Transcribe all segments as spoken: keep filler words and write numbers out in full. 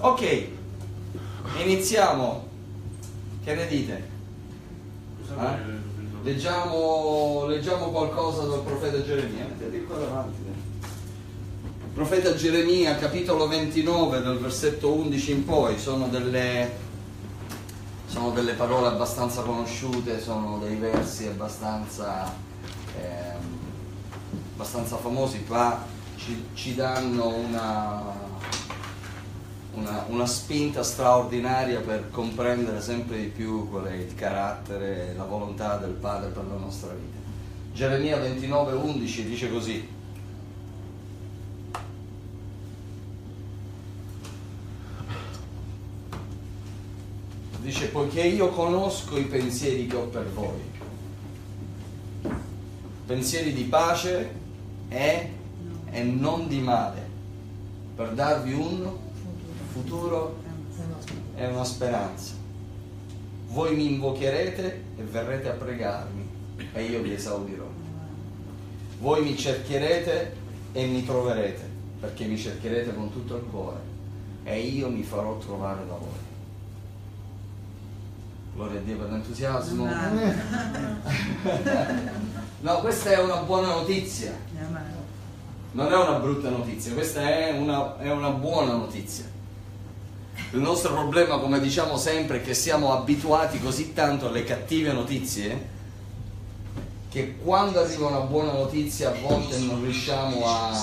Ok, iniziamo. Che ne dite? Eh? Leggiamo, leggiamo qualcosa dal profeta Geremia. Mettete qua davanti. Profeta Geremia, capitolo ventinove, dal versetto undici in poi. Sono delle, sono delle parole abbastanza conosciute, sono dei versi abbastanza, eh, abbastanza famosi, ma ci, ci danno una... Una, una spinta straordinaria per comprendere sempre di più qual è il carattere e la volontà del Padre per la nostra vita. Geremia ventinove undici dice così: dice, poiché io conosco i pensieri che ho per voi, pensieri di pace e, e non di male, per darvi un futuro è una speranza. Voi mi invocherete e verrete a pregarmi e io vi esaudirò. Voi mi cercherete e mi troverete, perché mi cercherete con tutto il cuore e io mi farò trovare da voi. Gloria a Dio per l'entusiasmo. No, questa è una buona notizia, non è una brutta notizia, questa è una, è una buona notizia. Il nostro problema, come diciamo sempre, è che siamo abituati così tanto alle cattive notizie che quando arriva una buona notizia a volte non riusciamo a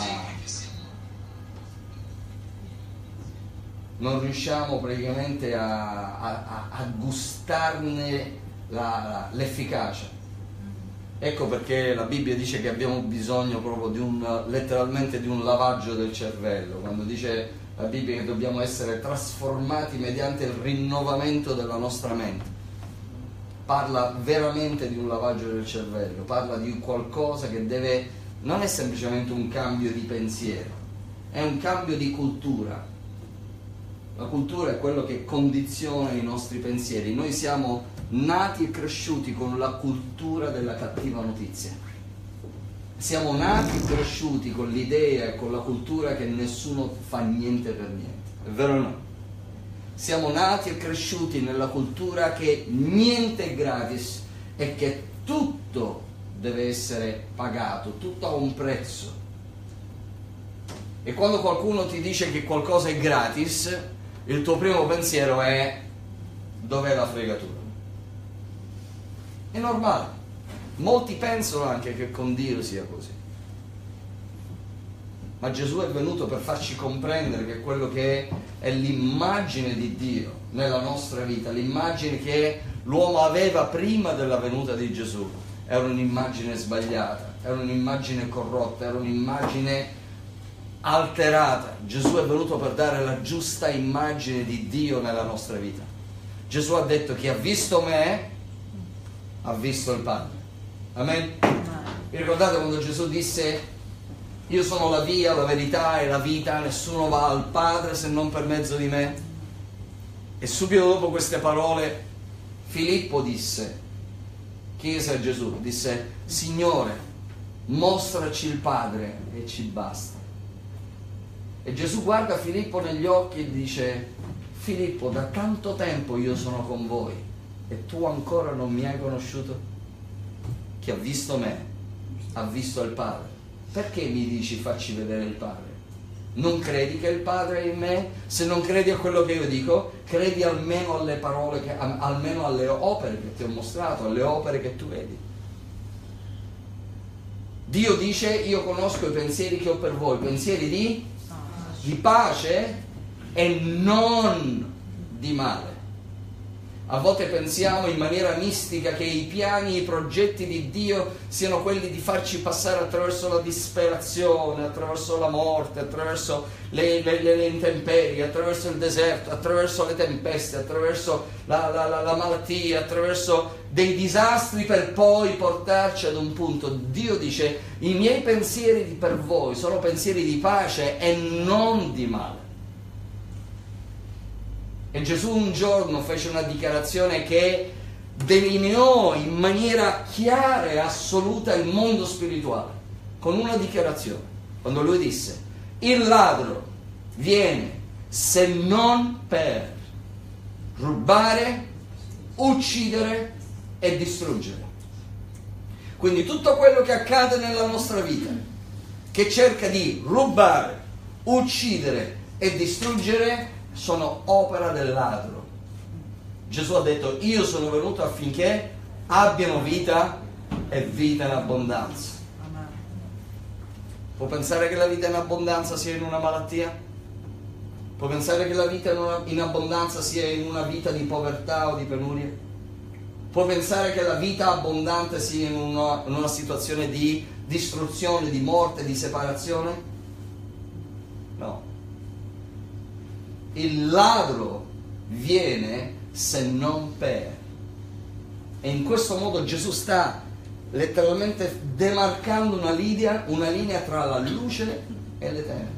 non riusciamo praticamente a, a, a gustarne la, la, l'efficacia. Ecco perché la Bibbia dice che abbiamo bisogno proprio di un, letteralmente di un lavaggio del cervello, quando dice la Bibbia che dobbiamo essere trasformati mediante il rinnovamento della nostra mente. Parla veramente di un lavaggio del cervello, parla di qualcosa che deve, non è semplicemente un cambio di pensiero, è un cambio di cultura. La cultura è quello che condiziona i nostri pensieri. Noi siamo nati e cresciuti con la cultura della cattiva notizia. Siamo nati e cresciuti con l'idea e con la cultura che nessuno fa niente per niente. È vero o no? Siamo nati e cresciuti nella cultura che niente è gratis e che tutto deve essere pagato, tutto ha un prezzo. E quando qualcuno ti dice che qualcosa è gratis, il tuo primo pensiero è: dov'è la fregatura? È normale. Molti pensano anche che con Dio sia così. Ma Gesù è venuto per farci comprendere che quello che è, è l'immagine di Dio nella nostra vita, l'immagine che l'uomo aveva prima della venuta di Gesù, era un'immagine sbagliata, era un'immagine corrotta, era un'immagine alterata. Gesù è venuto per dare la giusta immagine di Dio nella nostra vita. Gesù ha detto: chi ha visto me ha visto il Padre. Amen? Vi ricordate quando Gesù disse: io sono la via, la verità e la vita, nessuno va al Padre se non per mezzo di me? E subito dopo queste parole Filippo disse, chiese a Gesù, disse: Signore, mostraci il Padre e ci basta. E Gesù guarda Filippo negli occhi e dice: Filippo, da tanto tempo io sono con voi e tu ancora non mi hai conosciuto? Chi ha visto me ha visto il Padre. Perché mi dici facci vedere il Padre? Non credi che il Padre è in me? Se non credi a quello che io dico, credi almeno alle parole, che, almeno alle opere che ti ho mostrato, alle opere che tu vedi. Dio dice: io conosco i pensieri che ho per voi, pensieri di, di pace e non di male. A volte pensiamo in maniera mistica che i piani, i progetti di Dio siano quelli di farci passare attraverso la disperazione, attraverso la morte, attraverso le, le, le intemperie, attraverso il deserto, attraverso le tempeste, attraverso la, la, la, la malattia, attraverso dei disastri per poi portarci ad un punto. Dio dice: i miei pensieri per voi sono pensieri di pace e non di male. E Gesù un giorno fece una dichiarazione che delineò in maniera chiara e assoluta il mondo spirituale, con una dichiarazione, quando lui disse: il ladro viene se non per rubare, uccidere e distruggere. Quindi tutto quello che accade nella nostra vita, che cerca di rubare, uccidere e distruggere, sono opera del ladro. Gesù ha detto: io sono venuto affinché abbiano vita e vita in abbondanza. Può pensare che la vita in abbondanza sia in una malattia? Può pensare che la vita in, una, in abbondanza sia in una vita di povertà o di penuria? Può pensare che la vita abbondante sia in una, in una situazione di distruzione, di morte, di separazione? No. Il ladro viene se non per. E in questo modo Gesù sta letteralmente demarcando una linea, una linea tra la luce e le tenebre.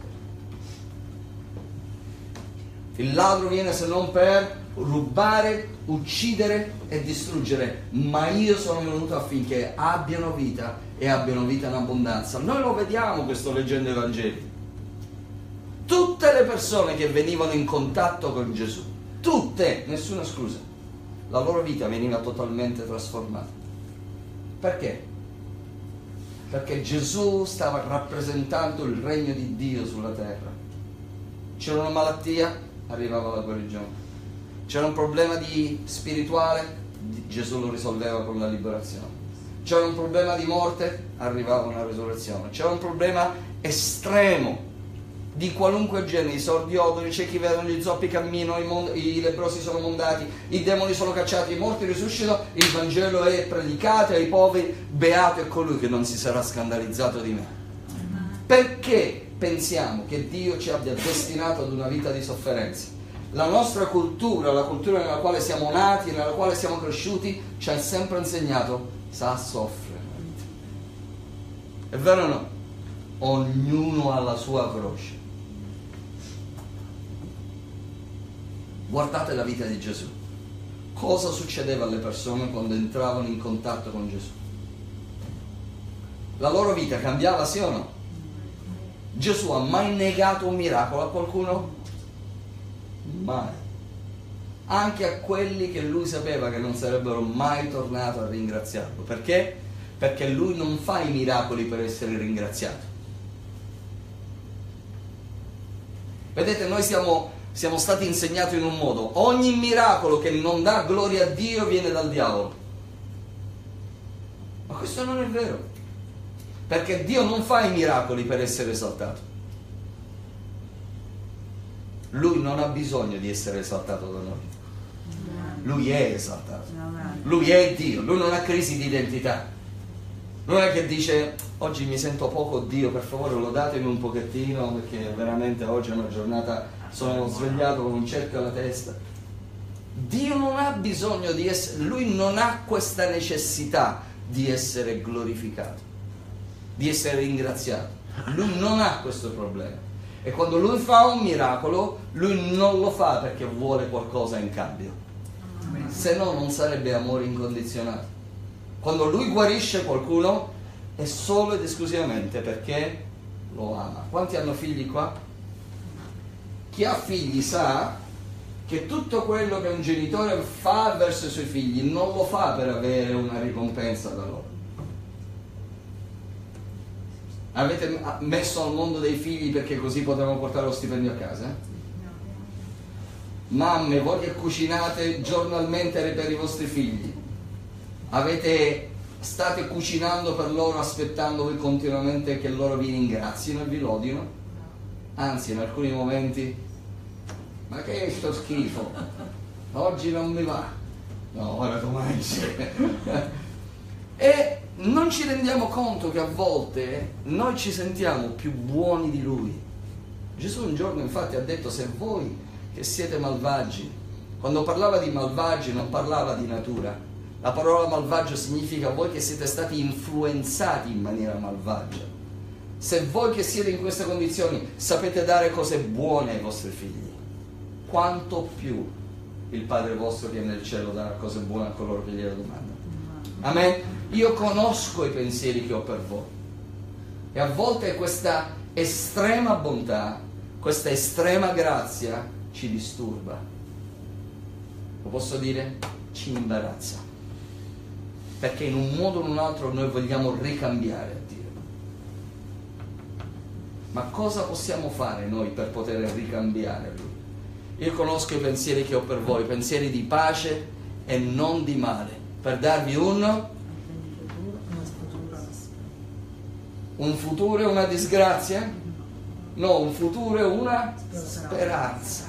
Il ladro viene se non per rubare, uccidere e distruggere, ma io sono venuto affinché abbiano vita e abbiano vita in abbondanza. Noi lo vediamo questo leggendo i Vangeli. Tutte le persone che venivano in contatto con Gesù, tutte, nessuna esclusa, la loro vita veniva totalmente trasformata. Perché? Perché Gesù stava rappresentando il regno di Dio sulla terra. C'era una malattia, arrivava la guarigione. C'era un problema di spirituale, Gesù lo risolveva con la liberazione. C'era un problema di morte, arrivava una risurrezione. C'era un problema estremo di qualunque genere, i sordi odono, i ciechi vedono, gli zoppi camminano, i, mond- i leprosi sono mondati, i demoni sono cacciati, i morti risuscitano, il Vangelo è predicato ai poveri, beato è colui che non si sarà scandalizzato di me. Perché pensiamo che Dio ci abbia destinato ad una vita di sofferenza? La nostra cultura, la cultura nella quale siamo nati, nella quale siamo cresciuti, ci ha sempre insegnato: sa soffrire. È vero o no? Ognuno ha la sua croce. Guardate la vita di Gesù. Cosa succedeva alle persone quando entravano in contatto con Gesù? La loro vita cambiava, sì o no? Gesù ha mai negato un miracolo a qualcuno? Mai. Anche a quelli che lui sapeva che non sarebbero mai tornati a ringraziarlo. Perché? Perché lui non fa i miracoli per essere ringraziato. Vedete, noi siamo, siamo stati insegnati in un modo: ogni miracolo che non dà gloria a Dio viene dal diavolo. Ma questo non è vero, perché Dio non fa i miracoli per essere esaltato. Lui non ha bisogno di essere esaltato da noi. Lui è esaltato. Lui è Dio, lui non ha crisi di identità. Non è che dice: oggi mi sento poco Dio, per favore lodatemi un pochettino, perché veramente oggi è una giornata, sono svegliato con un cerchio alla testa. Dio non ha bisogno di essere, lui non ha questa necessità di essere glorificato, di essere ringraziato. Lui non ha questo problema. E quando lui fa un miracolo, lui non lo fa perché vuole qualcosa in cambio, se no non sarebbe amore incondizionato. Quando lui guarisce qualcuno è solo ed esclusivamente perché lo ama. Quanti hanno figli qua? Chi ha figli sa che tutto quello che un genitore fa verso i suoi figli non lo fa per avere una ricompensa da loro. Avete messo al mondo dei figli perché così potevamo portare lo stipendio a casa? Mamme, voi che cucinate giornalmente per i vostri figli, avete, state cucinando per loro aspettando voi continuamente che loro vi ringrazino e vi lodino? Anzi, in alcuni momenti: ma che è sto schifo? Oggi non mi va. No, ora tu mangi. E non ci rendiamo conto che a volte noi ci sentiamo più buoni di Lui. Gesù un giorno infatti ha detto: se voi che siete malvagi, quando parlava di malvagi non parlava di natura. La parola malvagio significa voi che siete stati influenzati in maniera malvagia. Se voi che siete in queste condizioni sapete dare cose buone ai vostri figli, quanto più il Padre vostro che è nel cielo darà cose buone a coloro che gliele domandano. Amen? Io conosco i pensieri che ho per voi, e a volte questa estrema bontà questa estrema grazia ci disturba. Lo posso dire? Ci imbarazza. Perché in un modo o in un altro noi vogliamo ricambiare a Dio. Ma cosa possiamo fare noi per poter ricambiare a Lui? Io conosco i pensieri che ho per voi, pensieri di pace e non di male, per darvi un, un futuro e una disgrazia? No, un futuro e una speranza.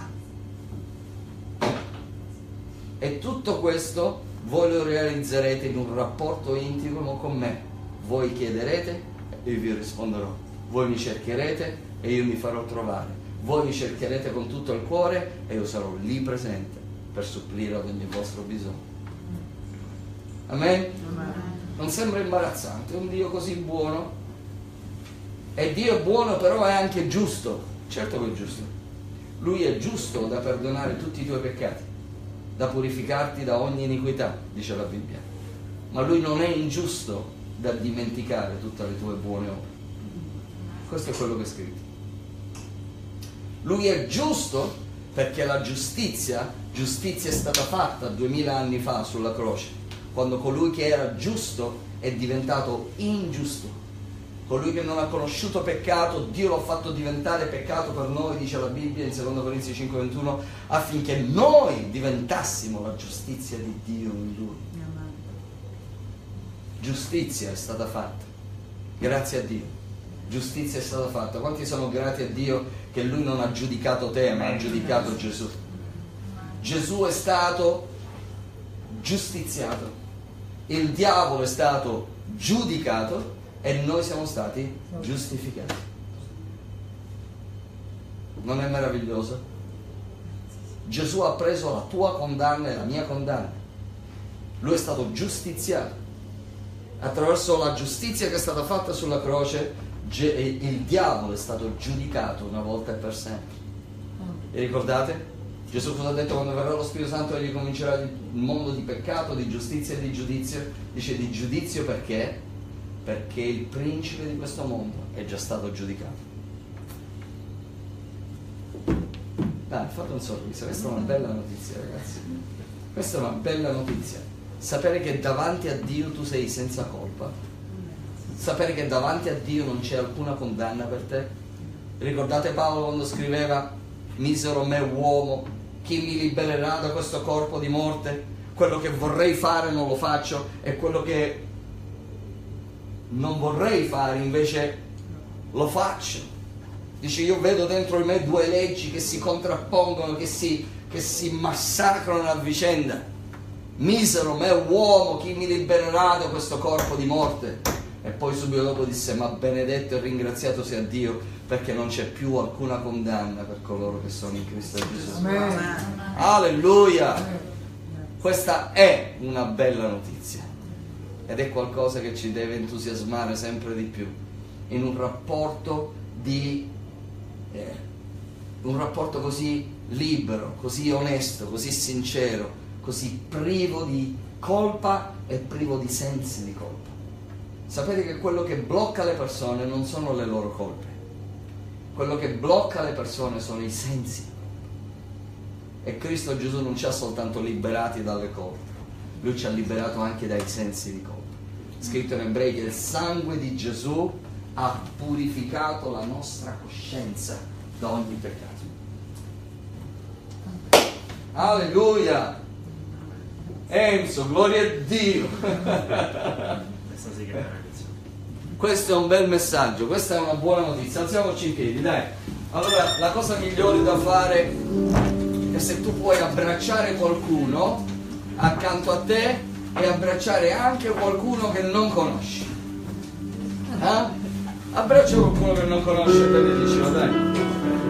E tutto questo voi lo realizzerete in un rapporto intimo con me. Voi chiederete e io vi risponderò. Voi mi cercherete e io mi farò trovare. Voi mi cercherete con tutto il cuore e io sarò lì presente per supplire ad ogni vostro bisogno. Amen? Amen. Non sembra imbarazzante? Un Dio così buono? E Dio è buono, però è anche giusto. Certo che è giusto. Lui è giusto da perdonare tutti i tuoi peccati, da purificarti da ogni iniquità, dice la Bibbia. Ma Lui non è ingiusto da dimenticare tutte le tue buone opere. Questo è quello che è scritto. Lui è giusto perché la giustizia, giustizia è stata fatta duemila anni fa sulla croce, quando colui che era giusto è diventato ingiusto. Colui che non ha conosciuto peccato, Dio l'ha fatto diventare peccato per noi, dice la Bibbia in seconda Corinzi cinque ventuno, affinché noi diventassimo la giustizia di Dio in Lui. Giustizia è stata fatta, grazie a Dio. Giustizia è stata fatta. Quanti sono grati a Dio che Lui non ha giudicato te, ma ha giudicato Gesù? Gesù è stato giustiziato, il diavolo è stato giudicato e noi siamo stati giustificati. Non è meraviglioso? Gesù ha preso la tua condanna e la mia condanna. Lui è stato giustiziato. Attraverso la giustizia che è stata fatta sulla croce, il diavolo è stato giudicato una volta e per sempre. E ricordate? Gesù cosa ha detto? Quando verrà lo Spirito Santo egli comincerà il mondo di peccato, di giustizia e di giudizio. Dice di giudizio perché? Perché il principe di questo mondo è già stato giudicato. Dai, fate un sorriso, questa è una bella notizia, ragazzi. Questa è una bella notizia. Sapere che davanti a Dio tu sei senza colpa. Sapere che davanti a Dio non c'è alcuna condanna per te. Ricordate Paolo quando scriveva: misero me uomo, chi mi libererà da questo corpo di morte? Quello che vorrei fare non lo faccio e quello che non vorrei fare invece lo faccio. Dice: io vedo dentro di me due leggi che si contrappongono, che si, che si massacrano a vicenda. Misero me uomo, chi mi libererà da questo corpo di morte? E poi subito dopo disse: ma benedetto e ringraziato sia Dio, perché non c'è più alcuna condanna per coloro che sono in Cristo Gesù. Amen. Alleluia! Amen. Questa è una bella notizia ed è qualcosa che ci deve entusiasmare sempre di più in un rapporto di eh, un rapporto così libero, così onesto, così sincero, così privo di colpa e privo di sensi di colpa. Sapete che quello che blocca le persone non sono le loro colpe, quello che blocca le persone sono i sensi. E Cristo Gesù non ci ha soltanto liberati dalle colpe, Lui ci ha liberato anche dai sensi di colpa. Scritto in Ebrei che il sangue di Gesù ha purificato la nostra coscienza da ogni peccato. Alleluia! Enzo, gloria a Dio! Questo è un bel messaggio, questa è una buona notizia. Alziamoci in piedi, dai. Allora, la cosa migliore da fare è se tu puoi abbracciare qualcuno accanto a te e abbracciare anche qualcuno che non conosci. Eh? Abbraccia qualcuno che non conosci e benedicilo, dai.